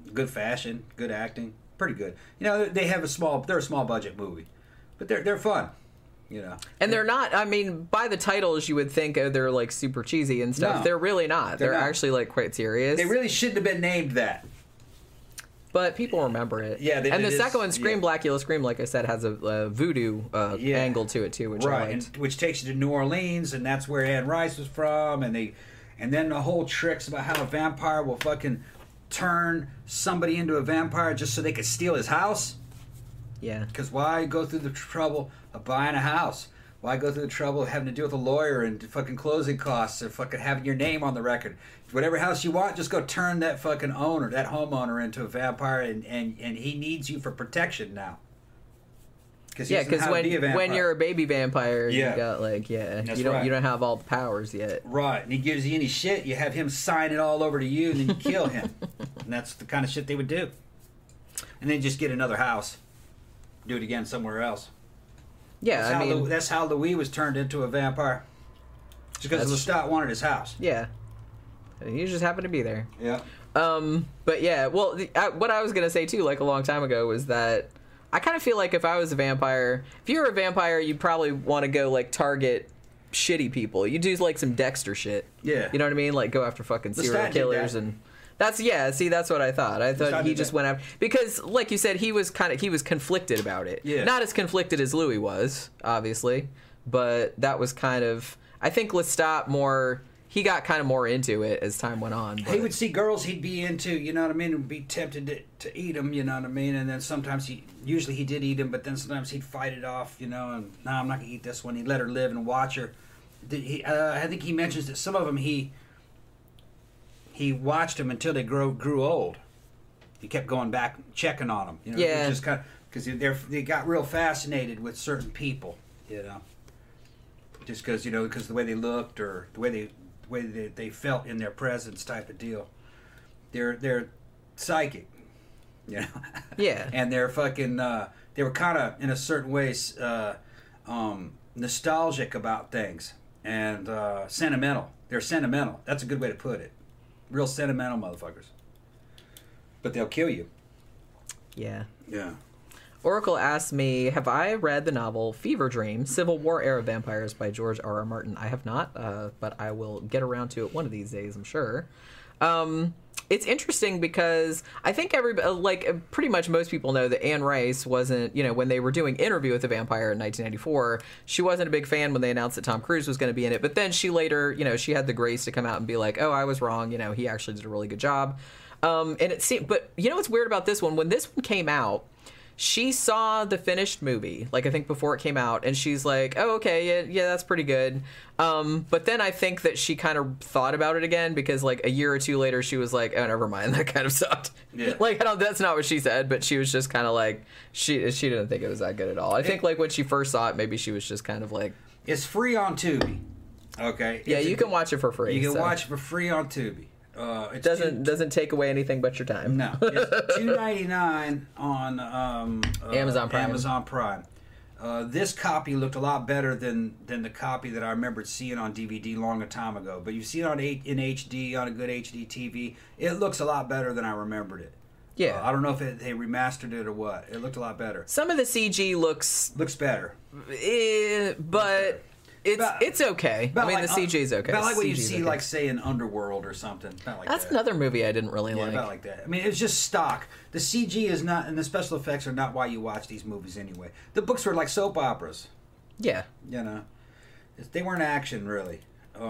Good fashion, good acting, pretty good. You know, they're a small budget movie, but they're fun. You know, and they're not. I mean, by the titles, you would think they're like super cheesy and stuff. No, they're really not. They're not. actually like quite serious. They really shouldn't have been named that. But people remember it. Yeah, and the second one, Scream Blackula Scream, like I said, has a voodoo angle to it too, which I liked. And which takes you to New Orleans, and that's where Anne Rice was from, and then the whole tricks about how a vampire will fucking turn somebody into a vampire just so they could steal his house. Yeah. Because why go through the trouble of buying a house? Why go through the trouble of having to deal with a lawyer and fucking closing costs and fucking having your name on the record? Whatever house you want, just go turn that fucking owner, that homeowner, into a vampire, and he needs you for protection now. Because when you're a baby vampire, you got That's you don't have all the powers yet. Right, and he gives you any shit, you have him sign it all over to you, and then you kill him. And that's the kind of shit they would do. And then just get another house, do it again somewhere else. Yeah, that's how Louis was turned into a vampire. Just because Lestat wanted his house. Yeah, he just happened to be there. Yeah. But yeah, well, what I was gonna say too, like a long time ago, was that I kind of feel like if I was a vampire, if you were a vampire, you'd probably want to go like target shitty people. You do like some Dexter shit. Yeah. You know what I mean? Like go after fucking serial killers and. That's that's what I thought. I thought he just went after, because like you said, he was conflicted about it. Yeah. Not as conflicted as Louis was, obviously, but that was kind of, I think Lestat he got kind of more into it as time went on. But. He would see girls he'd be into, you know what I mean, and be tempted to eat them, you know what I mean, and then sometimes usually he did eat them, but then sometimes he'd fight it off, you know, and no, I'm not gonna eat this one. He'd let her live and watch her. I think he mentions that some of them he watched them until they grew old. He kept going back, checking on them. You know, just kind of because they got real fascinated with certain people. You know, just because the way they looked or the way they felt in their presence, type of deal. They're psychic. You know. Yeah. And they're fucking. They were kind of in a certain ways nostalgic about things and sentimental. They're sentimental. That's a good way to put it. Real sentimental motherfuckers. But they'll kill you. Yeah. Yeah. Oracle asked me, have I read the novel Fever Dream, Civil War Era Vampires by George R.R. Martin? I have not, but I will get around to it one of these days, I'm sure. It's interesting because I think pretty much most people know that Anne Rice wasn't, when they were doing Interview with the Vampire in 1994, she wasn't a big fan when they announced that Tom Cruise was going to be in it. But then she later, she had the grace to come out and be like, oh, I was wrong. He actually did a really good job. And it seemed, but what's weird about this one? When this one came out, she saw the finished movie, like I think before it came out, and she's like, oh, okay, yeah, that's pretty good. But then I think that she kind of thought about it again because like a year or two later, she was like, oh, never mind, that kind of sucked. Yeah. Like, that's not what she said, but she was just kind of like, she didn't think it was that good at all. I think like when she first saw it, maybe she was just kind of like. It's free on Tubi. Okay. Yeah, you can watch it for free. You can watch it for free on Tubi. It doesn't take away anything but your time. No, it's $2.99 on Amazon Prime. Amazon Prime. This copy looked a lot better than the copy that I remembered seeing on DVD long a time ago. But you see it in HD on a good HD TV. It looks a lot better than I remembered it. Yeah, I don't know if they remastered it or what. It looked a lot better. Some of the CG looks better, but. It's okay. I mean, the CG is okay. About like what you CG's see, okay. like, say, in Underworld or something. That's another movie I didn't really like. About like that. I mean, it's just stock. The CG is not, and the special effects are not why you watch these movies anyway. The books were like soap operas. Yeah. They weren't action, really.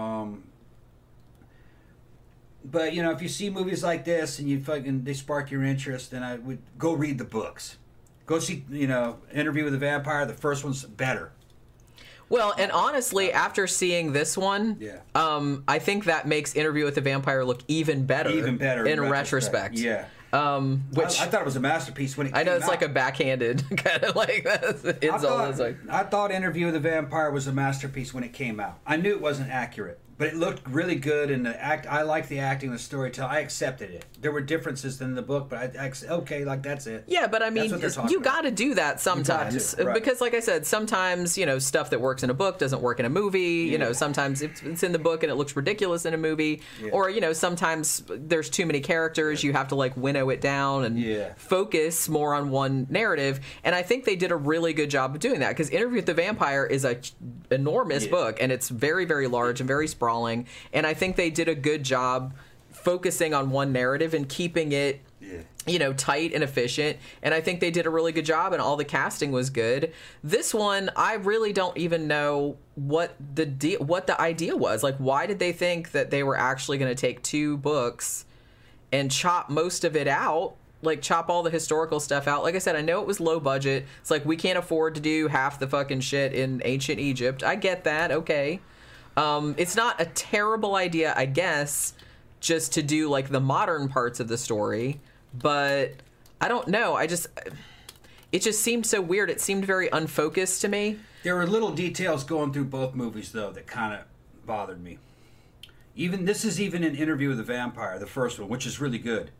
But, if you see movies like this and they spark your interest, then I would go read the books. Go see, Interview with the Vampire. The first one's better. Well, and honestly, after seeing this one, I think that makes Interview with the Vampire look even better. In retrospect. Yeah. Which I thought it was a masterpiece when it came out. I know it's like a backhanded kind of like insult. I thought Interview with the Vampire was a masterpiece when it came out. I knew it wasn't accurate, But it looked really good, and I liked the acting, the storytelling. I accepted it. There were differences in the book, but okay, like that's it. Yeah, but I mean, you got to do that sometimes right. Because, like I said, sometimes stuff that works in a book doesn't work in a movie. Yeah. Sometimes it's in the book and it looks ridiculous in a movie, or sometimes there's too many characters. You have to like winnow it down and focus more on one narrative. And I think they did a really good job of doing that, because Interview with the Vampire is a enormous book, and it's very, very large and very sprawling. And I think they did a good job focusing on one narrative and keeping it tight and efficient. And I think they did a really good job, and all the casting was good. This one, I really don't even know what the idea was. Like, why did they think that they were actually going to take 2 books and chop most of it out? Like, chop all the historical stuff out. Like I said, I know it was low budget. It's like, we can't afford to do half the fucking shit in ancient Egypt. I get that. Okay. It's not a terrible idea, I guess, just to do like the modern parts of the story, but I don't know. It just seemed so weird. It seemed very unfocused to me. There were little details going through both movies, though, that kind of bothered me. This is even an Interview with the Vampire, the first one, which is really good.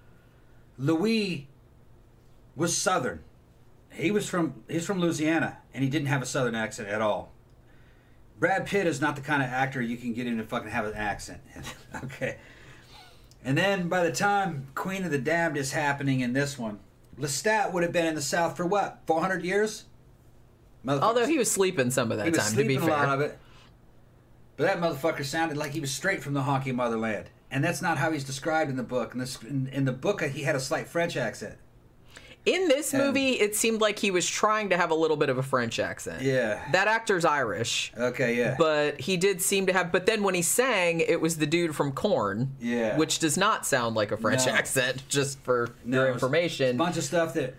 Louis was Southern. He's from Louisiana, and he didn't have a Southern accent at all. Brad Pitt is not the kind of actor you can get in to fucking have an accent. Okay. And then by the time Queen of the Damned is happening in this one, Lestat would have been in the South for what, 400 years? Although he was sleeping some of that time, to be fair. A lot of it. But that motherfucker sounded like he was straight from the honky motherland. And that's not how he's described in the book. In the book, he had a slight French accent. In this movie, it seemed like he was trying to have a little bit of a French accent. Yeah. That actor's Irish. Okay, yeah. But he did seem to have... But then when he sang, it was the dude from Korn. Yeah. Which does not sound like a French accent, just for your information. A bunch of stuff that...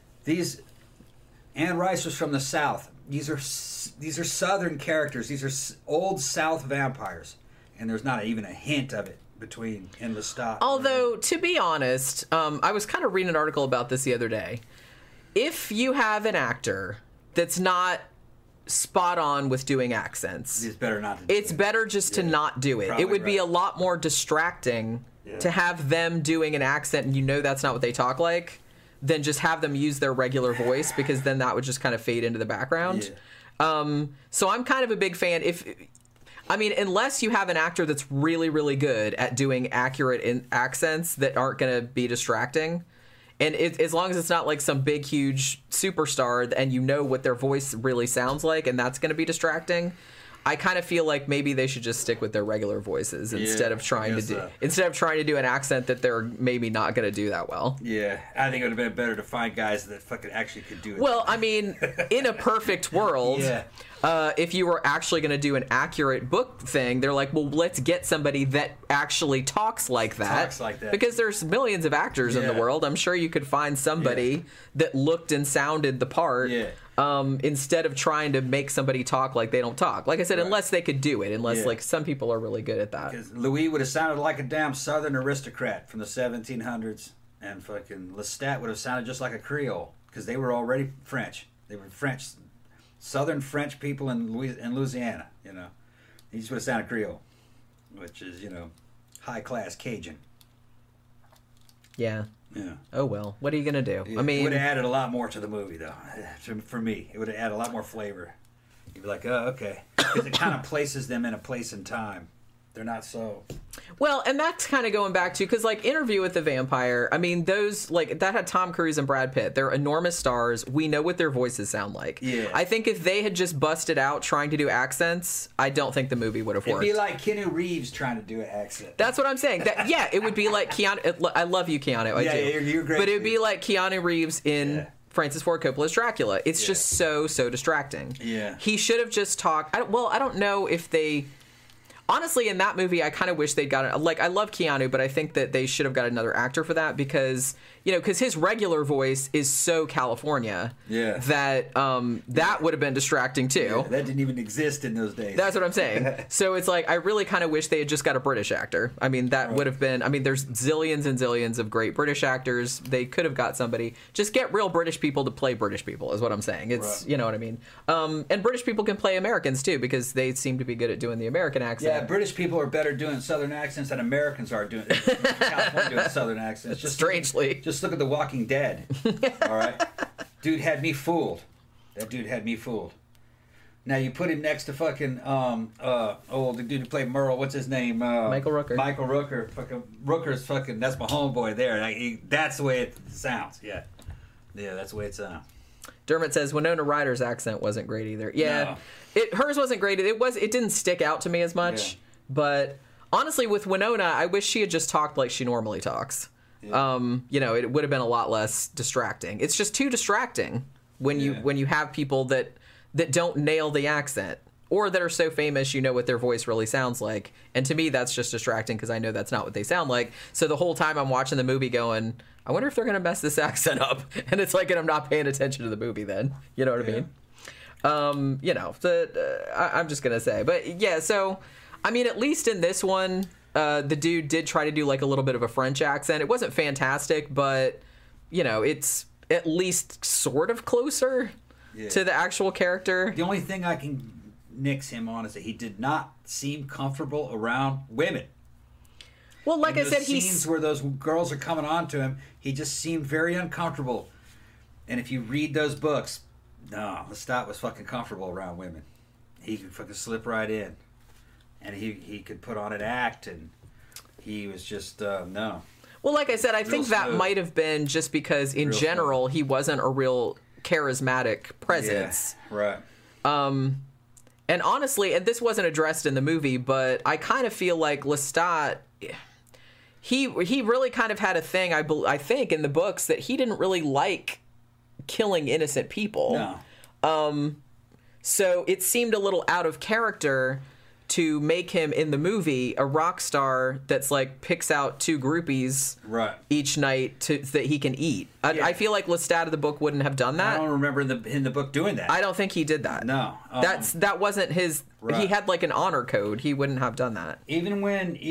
Anne Rice was from the South. These are Southern characters. These are old South vampires. And there's not even a hint of it between in Lestat. Although, to be honest, I was kind of reading an article about this the other day. If you have an actor that's not spot on with doing accents, it's better not to do it's better just to not do it. Probably it would be right. a lot more distracting to have them doing an accent and that's not what they talk like, than just have them use their regular voice, because then that would just kind of fade into the background. So I'm kind of a big fan. Unless you have an actor that's really, really good at doing accurate accents that aren't going to be distracting, and as long as it's not like some big, huge superstar and you know what their voice really sounds like, and that's going to be distracting, I kind of feel like maybe they should just stick with their regular voices instead of trying to do an accent that they're maybe not going to do that well. Yeah, I think it would have been better to find guys that fucking actually could do it. Well, in a perfect world, if you were actually going to do an accurate book thing, they're like, well, let's get somebody that actually talks like that. Because there's millions of actors in the world. I'm sure you could find somebody that looked and sounded the part. Instead of trying to make somebody talk like they don't talk. Like I said, unless they could do it. Unless, like, some people are really good at that. Because Louis would have sounded like a damn Southern aristocrat from the 1700s. And fucking Lestat would have sounded just like a Creole. Because they were already French. They were French. Southern French people in Louisiana, He just would have sounded Creole. Which is, high-class Cajun. Yeah. Yeah. Oh, well. What are you going to do? It would have added a lot more to the movie, though. For me, it would have added a lot more flavor. You'd be like, oh, okay. Because it kind of places them in a place and time. They're not so... Well, and that's kind of going back to... Because, like, Interview with the Vampire, those... Like, that had Tom Cruise and Brad Pitt. They're enormous stars. We know what their voices sound like. Yeah. I think if they had just busted out trying to do accents, I don't think the movie would have worked. It'd be like Keanu Reeves trying to do an accent. That's what I'm saying. It would be like Keanu... I love you, Keanu. I do. You're great. But it would be like Keanu Reeves in... Francis Ford Coppola's Dracula. It's just so distracting. Yeah. He should have just talked... I don't know if they... Honestly, in that movie, I kind of wish they'd got... I love Keanu, but I think that they should have got another actor for that, because you know, because his regular voice is so California that that would have been distracting too. Yeah, that didn't even exist in those days. That's what I'm saying. So it's like, I really kind of wish they had just got a British actor. I mean, that would have been, I mean, there's zillions and zillions of great British actors. They could have got somebody. Just get real British people to play British people is what I'm saying. It's, you know what I mean? And British people can play Americans too, because they seem to be good at doing the American accent. Yeah, British people are better doing Southern accents than Americans are doing California doing Southern accents. Just strangely. Just look at The Walking Dead. All right? Dude had me fooled. That dude had me fooled. Now you put him next to fucking the dude who played Merle, what's his name? Michael Rooker. Michael Rooker. Fucking Rooker's fucking, that's my homeboy there. That's the way it sounds. Yeah. Yeah, that's the way it sounds. Dermot says Winona Ryder's accent wasn't great either. Yeah. No. Hers wasn't great. It didn't stick out to me as much. Yeah. But honestly, with Winona, I wish she had just talked like she normally talks. Yeah. You know, it would have been a lot less distracting. It's just too distracting when you have people that don't nail the accent, or that are so famous you know what their voice really sounds like. And to me, that's just distracting because I know that's not what they sound like. So the whole time I'm watching the movie going, I wonder if they're going to mess this accent up. And it's like, and I'm not paying attention to the movie then. You know what I mean? You know, I'm just going to say. But yeah, so, I mean, at least in this one, the dude did try to do like a little bit of a French accent. It wasn't fantastic, but, you know, it's at least sort of closer to the actual character. The only thing I can nix him on is that he did not seem comfortable around women. Well, like I said, scenes where those girls are coming on to him, he just seemed very uncomfortable. And if you read those books, no, Lestat was fucking comfortable around women. He could fucking slip right in, and he could put on an act, and he was just no. Well, like I said, I think that might have been just because in general he wasn't a real charismatic presence. Yeah, right. And honestly, and this wasn't addressed in the movie, but I kind of feel like Lestat, he really kind of had a thing, I think, in the books that he didn't really like killing innocent people. No. So it seemed a little out of character to make him in the movie a rock star that's like picks out 2 groupies each night that he can eat. I feel like Lestat of the book wouldn't have done that. I don't remember in the book doing that. I don't think he did that. No, that wasn't his. He had like an honor code. He wouldn't have done that. Even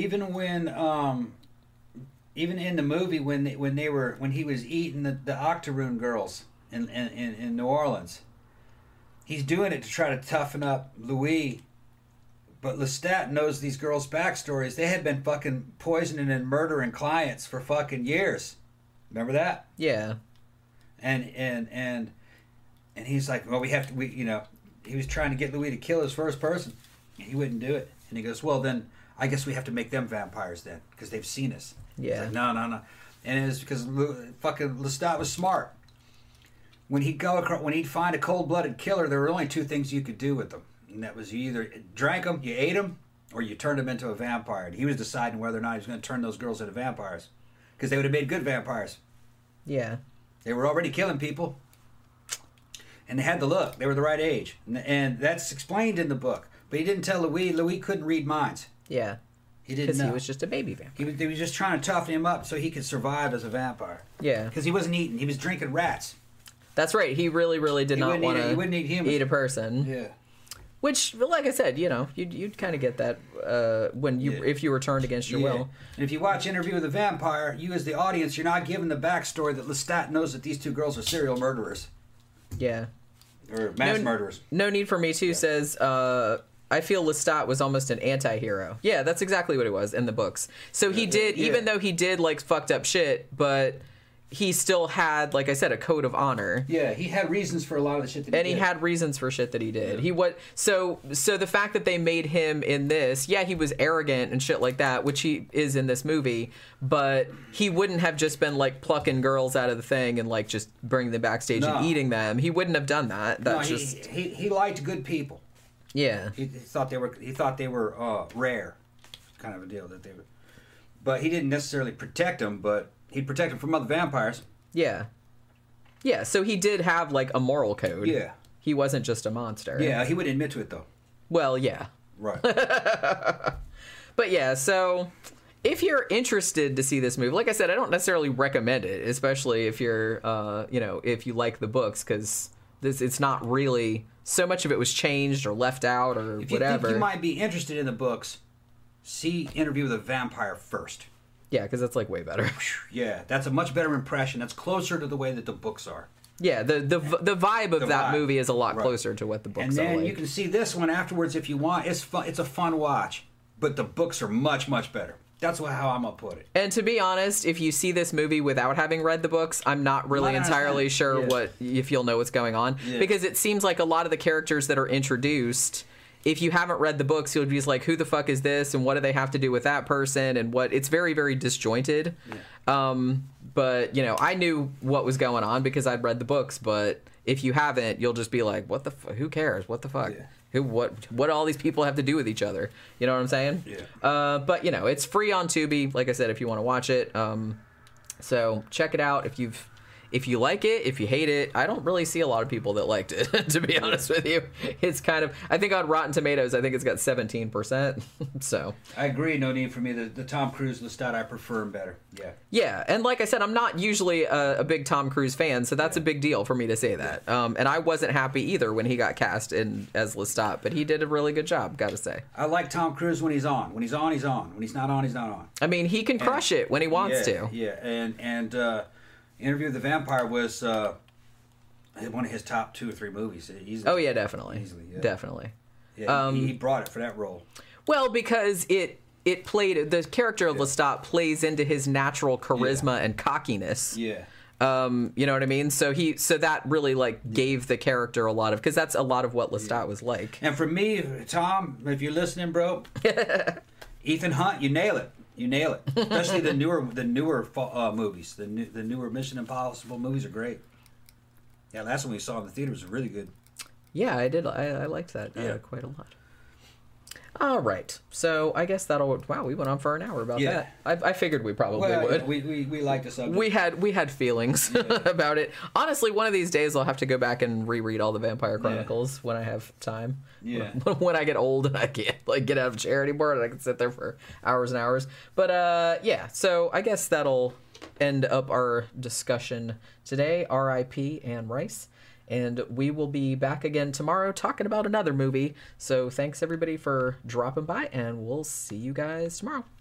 in the movie when he was eating the Octoroon girls in New Orleans, he's doing it to try to toughen up Louis. But Lestat knows these girls' backstories. They had been fucking poisoning and murdering clients for fucking years. Remember that? Yeah. And he's like, well, he was trying to get Louis to kill his first person. He wouldn't do it. And he goes, well, then I guess we have to make them vampires then, because they've seen us. Yeah. He's like, no. And it was because fucking Lestat was smart. When he'd find a cold-blooded killer, there were only 2 things you could do with them. And that was you either drank them, you ate them, or you turned them into a vampire. And he was deciding whether or not he was going to turn those girls into vampires. Because they would have made good vampires. Yeah. They were already killing people. And they had the look. They were the right age. And that's explained in the book. But he didn't tell Louis. Louis couldn't read minds. Yeah. He didn't know. Because he was just a baby vampire. He was just trying to toughen him up so he could survive as a vampire. Yeah. Because he wasn't eating. He was drinking rats. That's right. He really, really did not want to eat a person. Yeah. Which, like I said, you know, you'd kind of get that if you were turned against your will. And if you watch Interview with a Vampire, you as the audience, you're not given the backstory that Lestat knows that these 2 girls are serial murderers. Yeah. Or mass murderers. No Need for Me Too says, I feel Lestat was almost an anti-hero. Yeah, that's exactly what it was in the books. So he did, even though he did, like, fucked up shit, but he still had, like I said, a code of honor. Yeah, he had reasons for a lot of the shit that he did. And he had reasons for shit that he did. Yeah. So the fact that they made him in this, he was arrogant and shit like that, which he is in this movie, but he wouldn't have just been like plucking girls out of the thing and like just bringing them backstage and eating them. He wouldn't have done that. He liked good people. Yeah. He thought they were rare, kind of a deal that they were. But he didn't necessarily protect them, but he'd protect them from other vampires. Yeah. Yeah, so he did have, like, a moral code. Yeah. He wasn't just a monster. Yeah, he wouldn't admit to it, though. Well, yeah. Right. But, yeah, so if you're interested to see this movie, like I said, I don't necessarily recommend it, especially if you're, if you like the books, because it's not really, so much of it was changed or left out or if you whatever. think you might be interested in the books, see Interview with a Vampire first. Yeah, because that's like way better. Yeah, that's a much better impression. That's closer to the way that the books are. Yeah, the vibe of that movie is a lot closer to what the books are. And then like. you can see this one afterwards if you want. It's fun. It's a fun watch, but the books are much, much better. That's how I'm gonna put it. And to be honest, if you see this movie without having read the books, I'm not really entirely sure if you'll know what's going on, because it seems like a lot of the characters that are introduced, if you haven't read the books, you'll be just like, who the fuck is this, and what do they have to do with that person, and what? It's very, very disjointed. Yeah. But I knew what was going on because I'd read the books. But if you haven't, you'll just be like, what the? Who cares? What the fuck? Yeah. What do all these people have to do with each other? You know what I'm saying? Yeah. But it's free on Tubi, like I said, if you want to watch it. So check it out if you like it. If you hate it, I don't really see a lot of people that liked it, to be honest with you. It's kind of, I think on Rotten Tomatoes, I think it's got 17%. So I agree. No need for me. The Tom Cruise Lestat, I prefer him better. Yeah. Yeah, and like I said, I'm not usually a big Tom Cruise fan, so that's a big deal for me to say that. And I wasn't happy either when he got cast as Lestat, but he did a really good job, gotta say. I like Tom Cruise when he's on. When he's on, he's on. When he's not on, he's not on. I mean, he can crush it when he wants to. Yeah, and Interview with the Vampire was one of his top 2 or 3 movies. Easily. Oh yeah, definitely. Easily, yeah. Definitely. Yeah, he brought it for that role. Well, because it played, the character of Lestat plays into his natural charisma and cockiness. Yeah. You know what I mean? So that really gave the character a lot of, because that's a lot of what Lestat was like. And for me, Tom, if you're listening, bro, Ethan Hunt, you nail it. You nail it. Especially the newer movies. The newer Mission Impossible movies are great. Yeah, last one we saw in the theater was really good. Yeah, I did. I liked that quite a lot. All right. So I guess wow, we went on for an hour about that. I figured we probably would. We liked the subject. We had feelings about it. Honestly, one of these days I'll have to go back and reread all the Vampire Chronicles when I have time. Yeah. When I get old and I can't get out of a chair anymore and I can sit there for hours and hours. But so I guess that'll end up our discussion today. R.I.P. Anne Rice. And we will be back again tomorrow talking about another movie. So thanks everybody for dropping by, and we'll see you guys tomorrow.